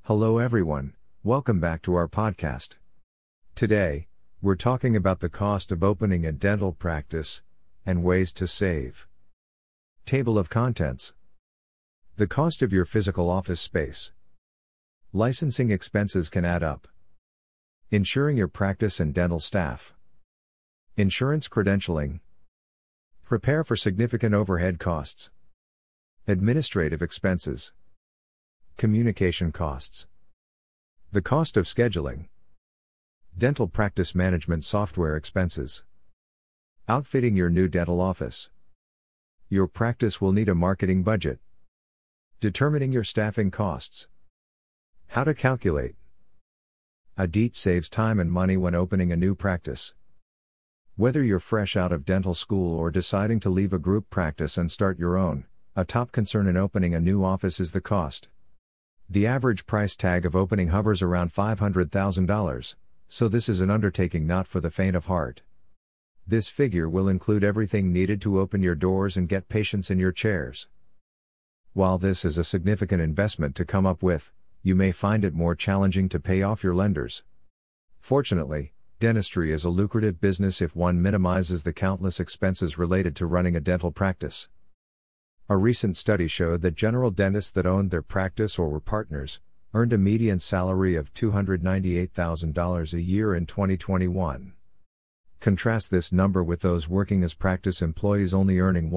Hello everyone, welcome back to our podcast. Today, we're talking about the cost of opening a dental practice and ways to save. Table of contents. The cost of your physical office space. Licensing expenses can add up. Insuring your practice and dental staff. Insurance credentialing. Prepare for significant overhead costs. Administrative expenses. Communication costs. The cost of scheduling. Dental practice management software expenses. Outfitting your new dental office. Your practice will need a marketing budget. Determining your staffing costs. How to calculate. ADIT saves time and money when opening a new practice. Whether you're fresh out of dental school or deciding to leave a group practice and start your own, a top concern in opening a new office is the cost. The average price tag of opening hovers around $500,000, so this is an undertaking not for the faint of heart. This figure will include everything needed to open your doors and get patients in your chairs. While this is a significant investment to come up with, you may find it more challenging to pay off your lenders. Fortunately, dentistry is a lucrative business if one minimizes the countless expenses related to running a dental practice. A recent study showed that general dentists that owned their practice or were partners earned a median salary of $298,000 a year in 2021. Contrast this number with those working as practice employees only earning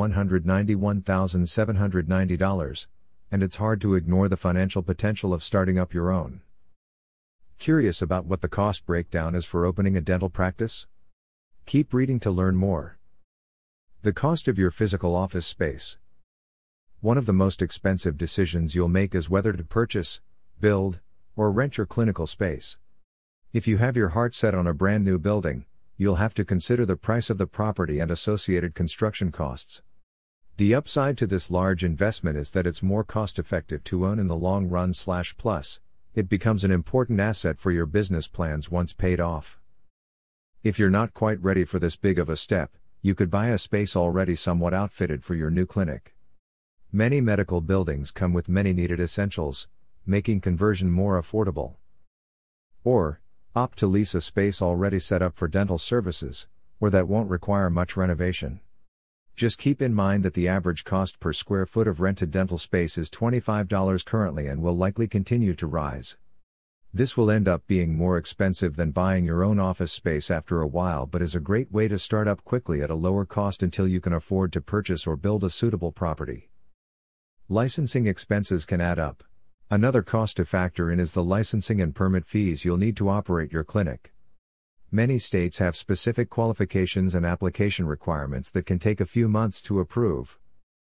$191,790, and it's hard to ignore the financial potential of starting up your own. Curious about what the cost breakdown is for opening a dental practice? Keep reading to learn more. The cost of your physical office space. One of the most expensive decisions you'll make is whether to purchase, build, or rent your clinical space. If you have your heart set on a brand new building, you'll have to consider the price of the property and associated construction costs. The upside to this large investment is that it's more cost-effective to own in the long run / plus, it becomes an important asset for your business plans once paid off. If you're not quite ready for this big of a step, you could buy a space already somewhat outfitted for your new clinic. Many medical buildings come with many needed essentials, making conversion more affordable. Or, opt to lease a space already set up for dental services, or that won't require much renovation. Just keep in mind that the average cost per square foot of rented dental space is $25 currently and will likely continue to rise. This will end up being more expensive than buying your own office space after a while, but is a great way to start up quickly at a lower cost until you can afford to purchase or build a suitable property. Licensing expenses can add up. Another cost to factor in is the licensing and permit fees you'll need to operate your clinic. Many states have specific qualifications and application requirements that can take a few months to approve.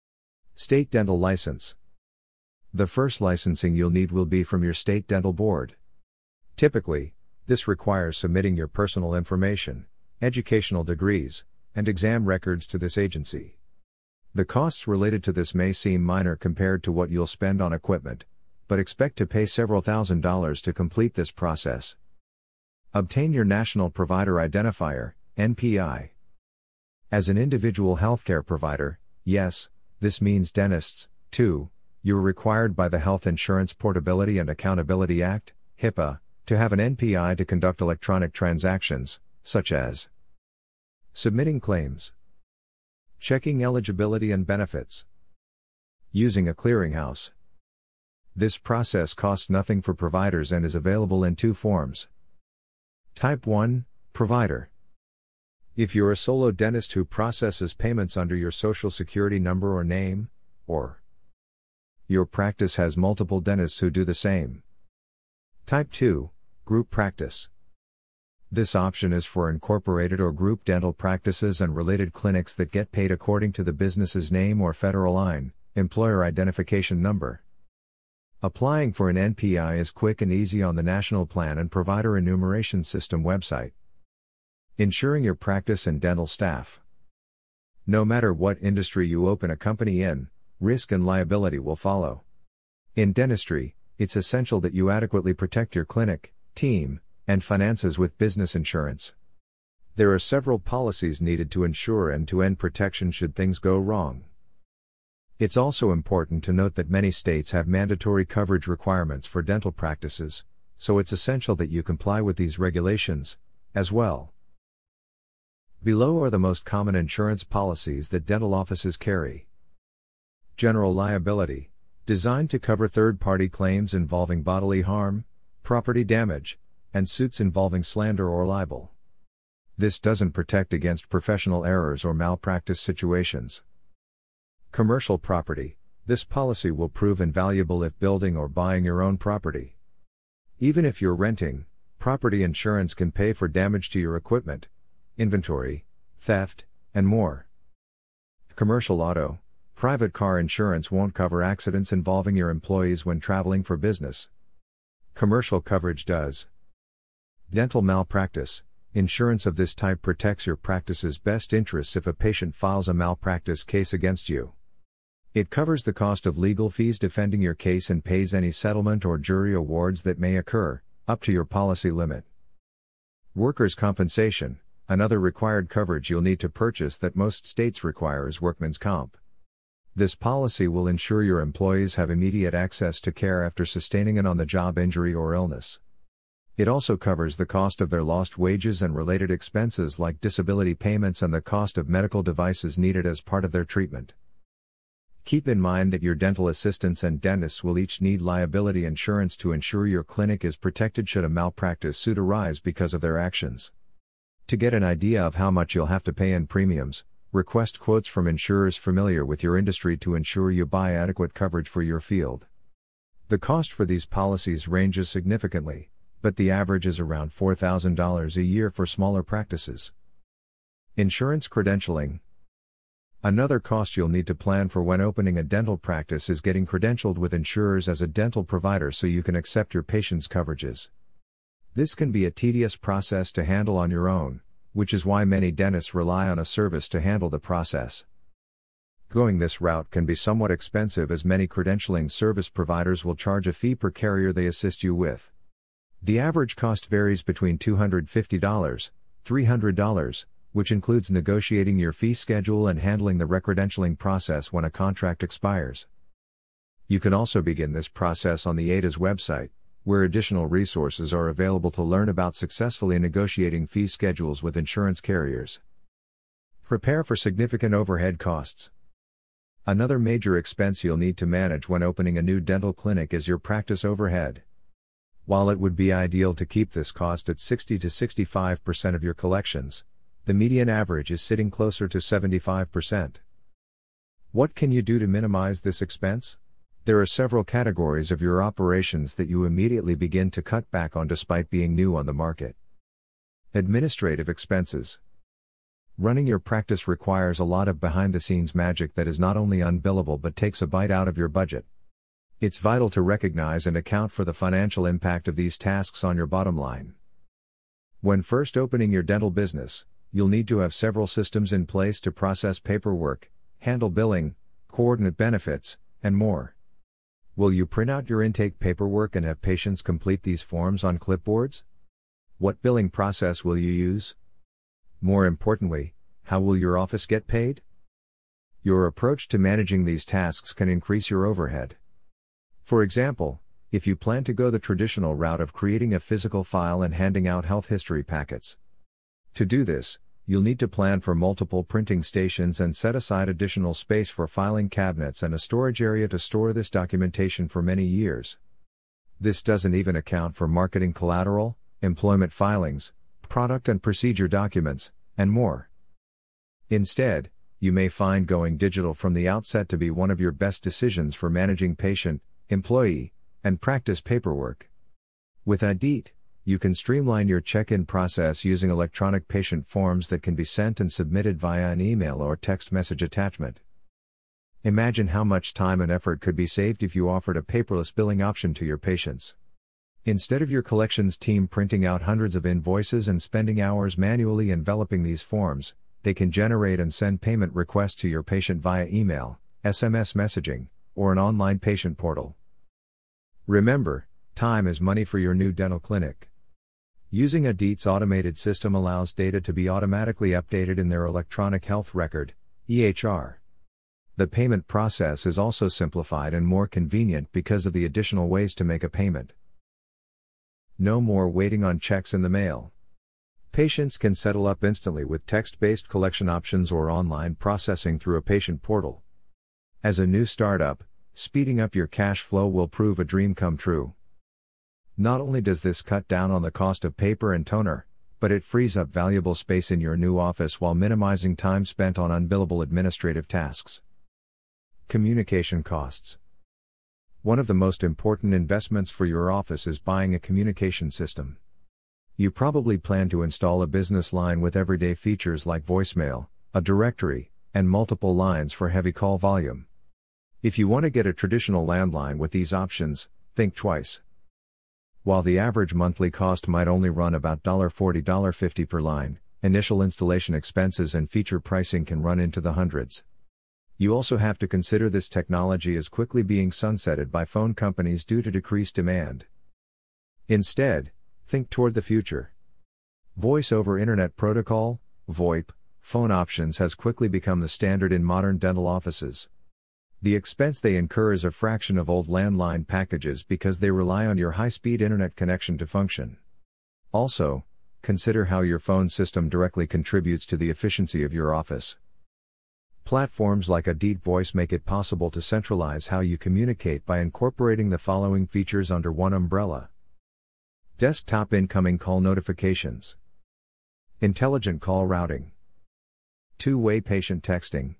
State dental license. The first licensing you'll need will be from your state dental board. Typically, this requires submitting your personal information, educational degrees, and exam records to this agency. The costs related to this may seem minor compared to what you'll spend on equipment, but expect to pay several $1,000s to complete this process. Obtain your National Provider Identifier, NPI. As an individual healthcare provider, yes, this means dentists, too, you're required by the Health Insurance Portability and Accountability Act, HIPAA, to have an NPI to conduct electronic transactions, such as submitting claims, checking eligibility and benefits, using a clearinghouse. This process costs nothing for providers and is available in two forms. Type 1, Provider. If you're a solo dentist who processes payments under your social security number or name, or your practice has multiple dentists who do the same. Type 2, Group Practice. This option is for incorporated or group dental practices and related clinics that get paid according to the business's name or federal IN, employer identification number. Applying for an NPI is quick and easy on the National Plan and Provider Enumeration System website. Insuring your practice and dental staff. No matter what industry you open a company in, risk and liability will follow. In dentistry, it's essential that you adequately protect your clinic, team, and finances with business insurance. There are several policies needed to ensure end-to-end protection should things go wrong. It's also important to note that many states have mandatory coverage requirements for dental practices, so it's essential that you comply with these regulations, as well. Below are the most common insurance policies that dental offices carry. General liability, designed to cover third-party claims involving bodily harm, property damage, and suits involving slander or libel. This doesn't protect against professional errors or malpractice situations. Commercial property, this policy will prove invaluable if building or buying your own property. Even if you're renting, property insurance can pay for damage to your equipment, inventory, theft, and more. Commercial auto, private car insurance won't cover accidents involving your employees when traveling for business. Commercial coverage does. Dental malpractice, insurance of this type protects your practice's best interests if a patient files a malpractice case against you. It covers the cost of legal fees defending your case and pays any settlement or jury awards that may occur, up to your policy limit. Workers' compensation, another required coverage you'll need to purchase that most states require is workman's comp. This policy will ensure your employees have immediate access to care after sustaining an on-the-job injury or illness. It also covers the cost of their lost wages and related expenses like disability payments and the cost of medical devices needed as part of their treatment. Keep in mind that your dental assistants and dentists will each need liability insurance to ensure your clinic is protected should a malpractice suit arise because of their actions. To get an idea of how much you'll have to pay in premiums, request quotes from insurers familiar with your industry to ensure you buy adequate coverage for your field. The cost for these policies ranges significantly, but the average is around $4,000 a year for smaller practices. Insurance credentialing. Another cost you'll need to plan for when opening a dental practice is getting credentialed with insurers as a dental provider so you can accept your patients' coverages. This can be a tedious process to handle on your own, which is why many dentists rely on a service to handle the process. Going this route can be somewhat expensive as many credentialing service providers will charge a fee per carrier they assist you with. The average cost varies between $250, $300, which includes negotiating your fee schedule and handling the recredentialing process when a contract expires. You can also begin this process on the ADA's website, where additional resources are available to learn about successfully negotiating fee schedules with insurance carriers. Prepare for significant overhead costs. Another major expense you'll need to manage when opening a new dental clinic is your practice overhead. While it would be ideal to keep this cost at 60 to 65% of your collections, the median average is sitting closer to 75%. What can you do to minimize this expense? There are several categories of your operations that you immediately begin to cut back on despite being new on the market. Administrative expenses. Running your practice requires a lot of behind-the-scenes magic that is not only unbillable but takes a bite out of your budget. It's vital to recognize and account for the financial impact of these tasks on your bottom line. When first opening your dental business, you'll need to have several systems in place to process paperwork, handle billing, coordinate benefits, and more. Will you print out your intake paperwork and have patients complete these forms on clipboards? What billing process will you use? More importantly, how will your office get paid? Your approach to managing these tasks can increase your overhead. For example, if you plan to go the traditional route of creating a physical file and handing out health history packets. To do this, you'll need to plan for multiple printing stations and set aside additional space for filing cabinets and a storage area to store this documentation for many years. This doesn't even account for marketing collateral, employment filings, product and procedure documents, and more. Instead, you may find going digital from the outset to be one of your best decisions for managing patient, employee, and practice paperwork. With Adit, you can streamline your check-in process using electronic patient forms that can be sent and submitted via an email or text message attachment. Imagine how much time and effort could be saved if you offered a paperless billing option to your patients. Instead of your collections team printing out hundreds of invoices and spending hours manually enveloping these forms, they can generate and send payment requests to your patient via email, SMS messaging, or an online patient portal. Remember, time is money for your new dental clinic. Using Adit's automated system allows data to be automatically updated in their electronic health record, EHR. The payment process is also simplified and more convenient because of the additional ways to make a payment. No more waiting on checks in the mail. Patients can settle up instantly with text-based collection options or online processing through a patient portal. As a new startup, speeding up your cash flow will prove a dream come true. Not only does this cut down on the cost of paper and toner, but it frees up valuable space in your new office while minimizing time spent on unbillable administrative tasks. Communication costs. One of the most important investments for your office is buying a communication system. You probably plan to install a business line with everyday features like voicemail, a directory, and multiple lines for heavy call volume. If you want to get a traditional landline with these options, think twice. While the average monthly cost might only run about $40-$50 per line, initial installation expenses and feature pricing can run into the hundreds. You also have to consider this technology is quickly being sunsetted by phone companies due to decreased demand. Instead, think toward the future. Voice over Internet Protocol, VoIP, phone options has quickly become the standard in modern dental offices. The expense they incur is a fraction of old landline packages because they rely on your high-speed internet connection to function. Also, consider how your phone system directly contributes to the efficiency of your office. Platforms like Adeet Voice make it possible to centralize how you communicate by incorporating the following features under one umbrella. Desktop incoming call notifications. Intelligent call routing. Two-way patient texting.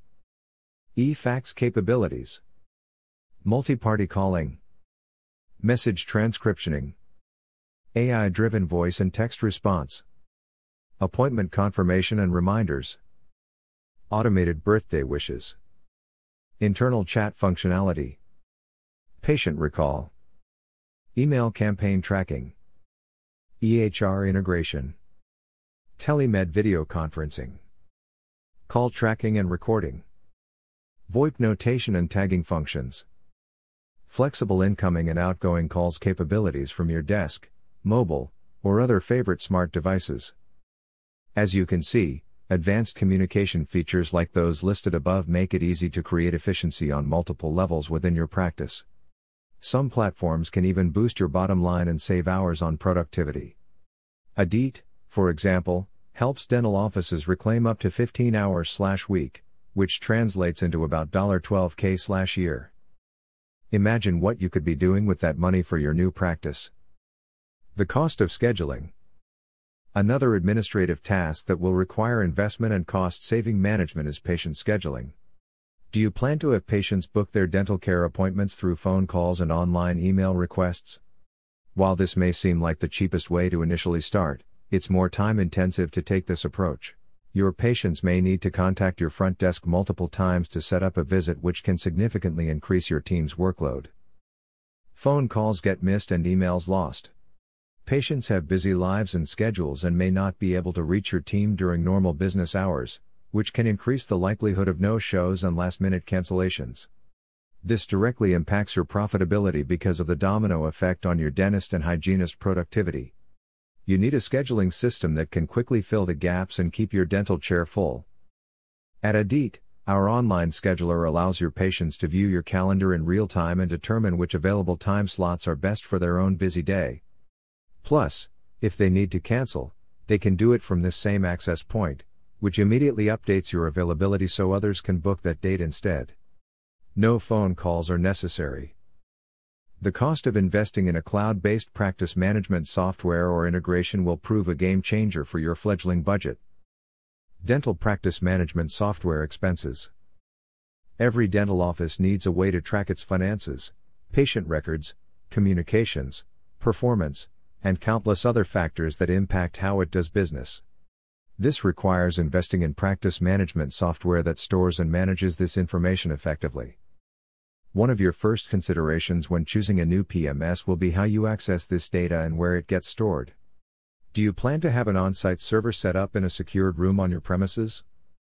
E-fax capabilities. Multi-party calling. Message transcriptioning. AI-driven voice and text response. Appointment confirmation and reminders. Automated birthday wishes. Internal chat functionality. Patient recall. Email campaign tracking. EHR integration. Telemed video conferencing. Call tracking and recording. VoIP notation and tagging functions. Flexible incoming and outgoing calls capabilities from your desk, mobile, or other favorite smart devices. As you can see, advanced communication features like those listed above make it easy to create efficiency on multiple levels within your practice. Some platforms can even boost your bottom line and save hours on productivity. Adeet, for example, helps dental offices reclaim up to 15 hours/week, which translates into about $12K/year. Imagine what you could be doing with that money for your new practice. The cost of scheduling. Another administrative task that will require investment and cost-saving management is patient scheduling. Do you plan to have patients book their dental care appointments through phone calls and online email requests? While this may seem like the cheapest way to initially start, it's more time-intensive to take this approach. Your patients may need to contact your front desk multiple times to set up a visit, which can significantly increase your team's workload. Phone calls get missed and emails lost. Patients have busy lives and schedules and may not be able to reach your team during normal business hours, which can increase the likelihood of no-shows and last-minute cancellations. This directly impacts your profitability because of the domino effect on your dentist and hygienist productivity. You need a scheduling system that can quickly fill the gaps and keep your dental chair full. At Adeet, our online scheduler allows your patients to view your calendar in real time and determine which available time slots are best for their own busy day. Plus, if they need to cancel, they can do it from this same access point, which immediately updates your availability so others can book that date instead. No phone calls are necessary. The cost of investing in a cloud-based practice management software or integration will prove a game changer for your fledgling budget. Dental practice management software expenses. Every dental office needs a way to track its finances, patient records, communications, performance, and countless other factors that impact how it does business. This requires investing in practice management software that stores and manages this information effectively. One of your first considerations when choosing a new PMS will be how you access this data and where it gets stored. Do you plan to have an on-site server set up in a secured room on your premises?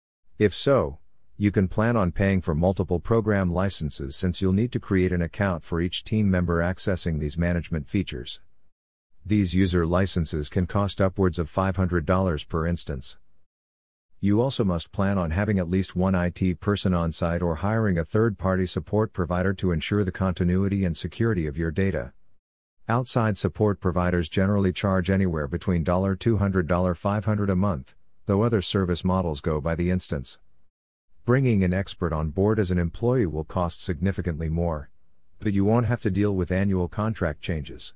If so, you can plan on paying for multiple program licenses, since you'll need to create an account for each team member accessing these management features. These user licenses can cost upwards of $500 per instance. You also must plan on having at least one IT person on site or hiring a third-party support provider to ensure the continuity and security of your data. Outside support providers generally charge anywhere between $200 to $500 a month, though other service models go by the instance. Bringing an expert on board as an employee will cost significantly more, but you won't have to deal with annual contract changes.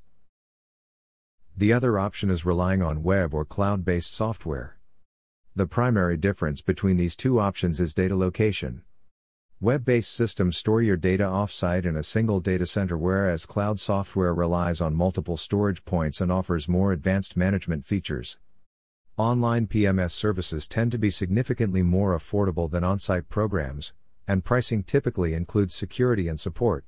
The other option is relying on web or cloud-based software. The primary difference between these two options is data location. Web-based systems store your data off-site in a single data center, whereas cloud software relies on multiple storage points and offers more advanced management features. Online PMS services tend to be significantly more affordable than on-site programs, and pricing typically includes security and support.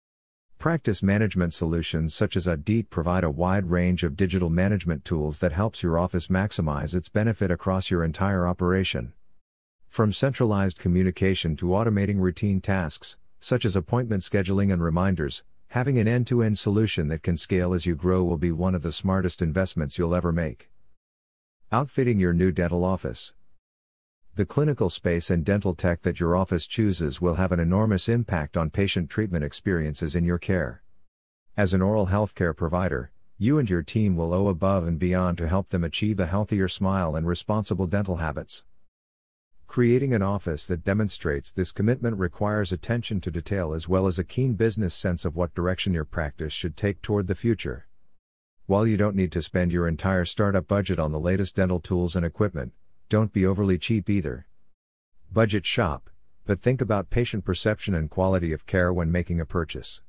Practice management solutions such as Audit provide a wide range of digital management tools that helps your office maximize its benefit across your entire operation. From centralized communication to automating routine tasks, such as appointment scheduling and reminders, having an end-to-end solution that can scale as you grow will be one of the smartest investments you'll ever make. Outfitting your new dental office. The clinical space and dental tech that your office chooses will have an enormous impact on patient treatment experiences in your care. As an oral healthcare provider, you and your team will owe above and beyond to help them achieve a healthier smile and responsible dental habits. Creating an office that demonstrates this commitment requires attention to detail as well as a keen business sense of what direction your practice should take toward the future. While you don't need to spend your entire startup budget on the latest dental tools and equipment, don't be overly cheap either. Budget shop, but think about patient perception and quality of care when making a purchase.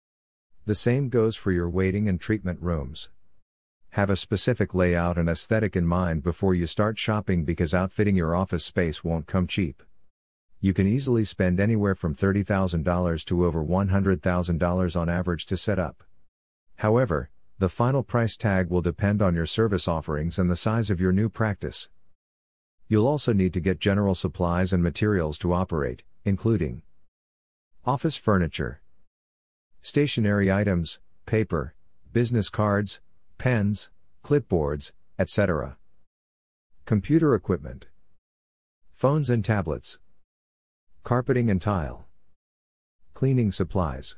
The same goes for your waiting and treatment rooms. Have a specific layout and aesthetic in mind before you start shopping, because outfitting your office space won't come cheap. You can easily spend anywhere from $30,000 to over $100,000 on average to set up. However, the final price tag will depend on your service offerings and the size of your new practice. You'll also need to get general supplies and materials to operate, including office furniture, stationery items, paper, business cards, pens, clipboards, etc. Computer equipment, phones and tablets, carpeting and tile, cleaning supplies,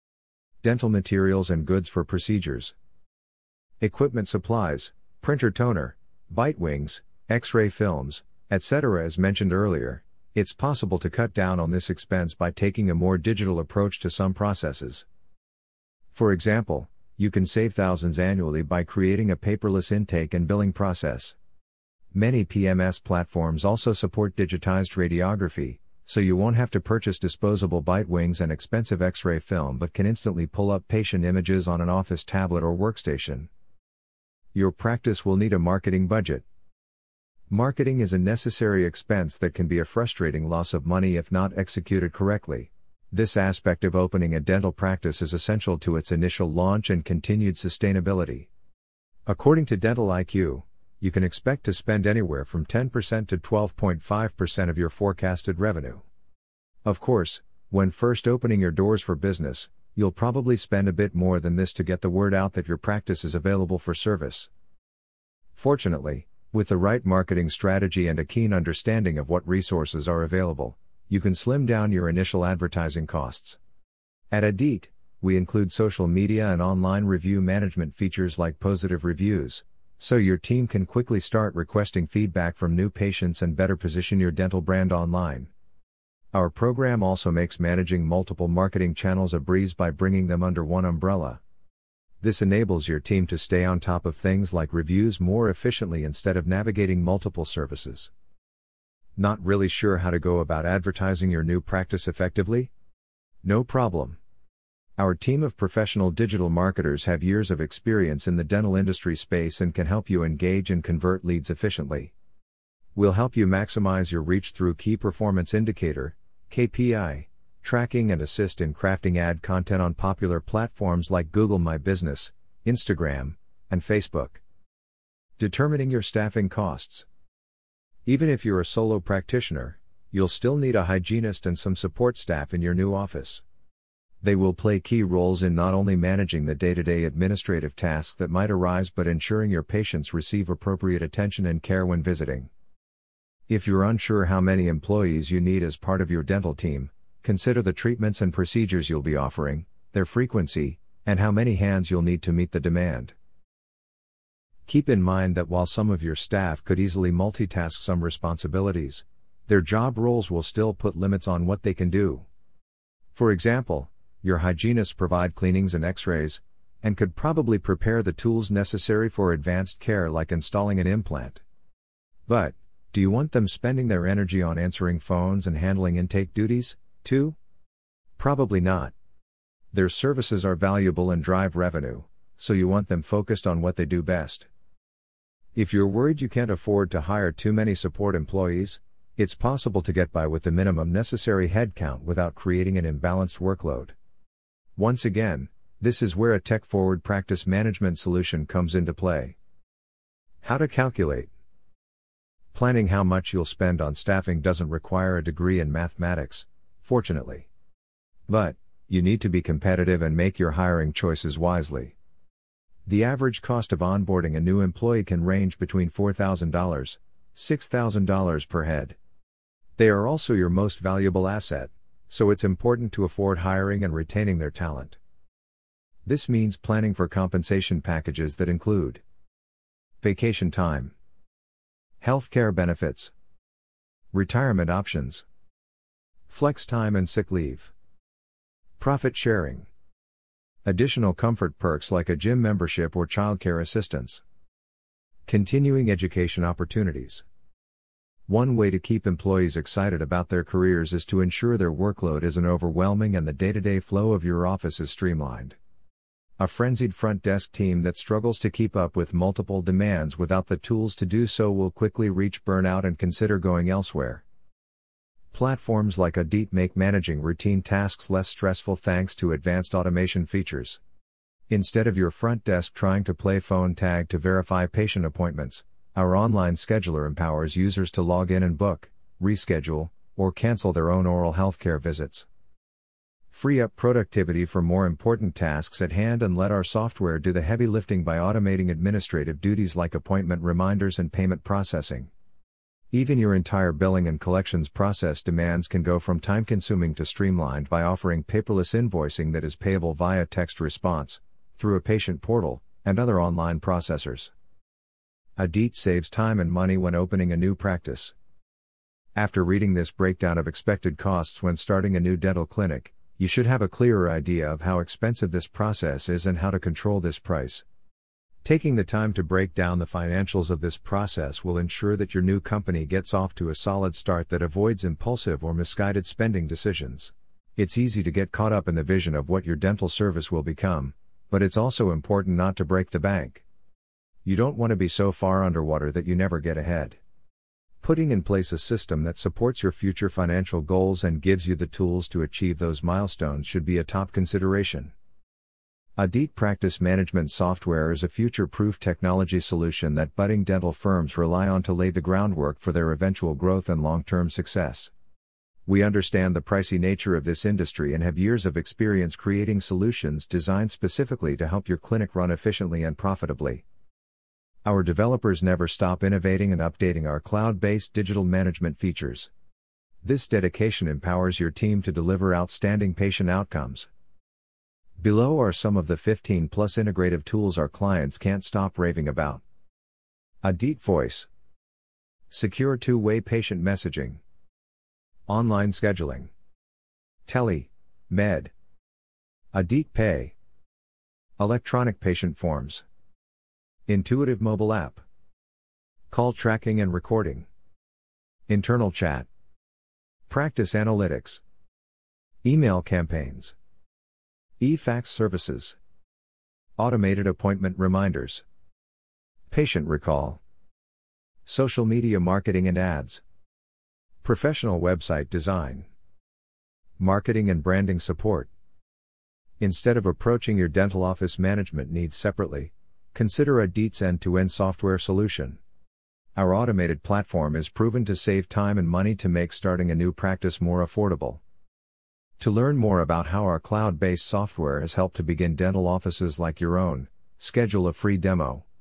dental materials and goods for procedures, equipment supplies, printer toner, bite wings, X-ray films, etc. As mentioned earlier, it's possible to cut down on this expense by taking a more digital approach to some processes. For example, you can save thousands annually by creating a paperless intake and billing process. Many PMS platforms also support digitized radiography, so you won't have to purchase disposable bite wings and expensive X-ray film but can instantly pull up patient images on an office tablet or workstation. Your practice will need a marketing budget. Marketing is a necessary expense that can be a frustrating loss of money if not executed correctly. This aspect of opening a dental practice is essential to its initial launch and continued sustainability. According to Dental IQ, you can expect to spend anywhere from 10% to 12.5% of your forecasted revenue. Of course, when first opening your doors for business, you'll probably spend a bit more than this to get the word out that your practice is available for service. Fortunately, with the right marketing strategy and a keen understanding of what resources are available, you can slim down your initial advertising costs. At Audit, we include social media and online review management features like positive reviews, so your team can quickly start requesting feedback from new patients and better position your dental brand online. Our program also makes managing multiple marketing channels a breeze by bringing them under one umbrella. This enables your team to stay on top of things like reviews more efficiently instead of navigating multiple services. Not really sure how to go about advertising your new practice effectively? No problem. Our team of professional digital marketers have years of experience in the dental industry space and can help you engage and convert leads efficiently. We'll help you maximize your reach through key performance indicator, KPI, tracking and assist in crafting ad content on popular platforms like Google My Business, Instagram, and Facebook. Determining your staffing costs. Even if you're a solo practitioner, you'll still need a hygienist and some support staff in your new office. They will play key roles in not only managing the day-to-day administrative tasks that might arise but ensuring your patients receive appropriate attention and care when visiting. If you're unsure how many employees you need as part of your dental team, consider the treatments and procedures you'll be offering, their frequency, and how many hands you'll need to meet the demand. Keep in mind that while some of your staff could easily multitask some responsibilities, their job roles will still put limits on what they can do. For example, your hygienists provide cleanings and x-rays, and could probably prepare the tools necessary for advanced care like installing an implant. But, do you want them spending their energy on answering phones and handling intake duties, too? Probably not. Their services are valuable and drive revenue, so you want them focused on what they do best. If you're worried you can't afford to hire too many support employees, it's possible to get by with the minimum necessary headcount without creating an imbalanced workload. Once again, this is where a tech-forward practice management solution comes into play. How to calculate. Planning how much you'll spend on staffing doesn't require a degree in mathematics, fortunately. But, you need to be competitive and make your hiring choices wisely. The average cost of onboarding a new employee can range between $4,000, $6,000 per head. They are also your most valuable asset, so it's important to afford hiring and retaining their talent. This means planning for compensation packages that include vacation time, healthcare benefits, retirement options, flex time and sick leave, profit sharing, additional comfort perks like a gym membership or childcare assistance, continuing education opportunities. One way to keep employees excited about their careers is to ensure their workload isn't overwhelming and the day-to-day flow of your office is streamlined. A frenzied front desk team that struggles to keep up with multiple demands without the tools to do so will quickly reach burnout and consider going elsewhere. Platforms like Adit make managing routine tasks less stressful thanks to advanced automation features. Instead of your front desk trying to play phone tag to verify patient appointments, our online scheduler empowers users to log in and book, reschedule, or cancel their own oral healthcare visits. Free up productivity for more important tasks at hand and let our software do the heavy lifting by automating administrative duties like appointment reminders and payment processing. Even your entire billing and collections process demands can go from time-consuming to streamlined by offering paperless invoicing that is payable via text response, through a patient portal, and other online processors. Adit saves time and money when opening a new practice. After reading this breakdown of expected costs when starting a new dental clinic, you should have a clearer idea of how expensive this process is and how to control this price. Taking the time to break down the financials of this process will ensure that your new company gets off to a solid start that avoids impulsive or misguided spending decisions. It's easy to get caught up in the vision of what your dental service will become, but it's also important not to break the bank. You don't want to be so far underwater that you never get ahead. Putting in place a system that supports your future financial goals and gives you the tools to achieve those milestones should be a top consideration. Adit Practice Management Software is a future-proof technology solution that budding dental firms rely on to lay the groundwork for their eventual growth and long-term success. We understand the pricey nature of this industry and have years of experience creating solutions designed specifically to help your clinic run efficiently and profitably. Our developers never stop innovating and updating our cloud-based digital management features. This dedication empowers your team to deliver outstanding patient outcomes. Below are some of the 15+ integrative tools our clients can't stop raving about. Adit Voice, secure two-way patient messaging, online scheduling, Tele-Med, Adit Pay, electronic patient forms, intuitive mobile app, call tracking and recording, internal chat, practice analytics, email campaigns, e-fax services, automated appointment reminders, patient recall, social media marketing and ads, professional website design, marketing and branding support. Instead of approaching your dental office management needs separately, consider Adit's end-to-end software solution. Our automated platform is proven to save time and money to make starting a new practice more affordable. To learn more about how our cloud-based software has helped to begin dental offices like your own, schedule a free demo.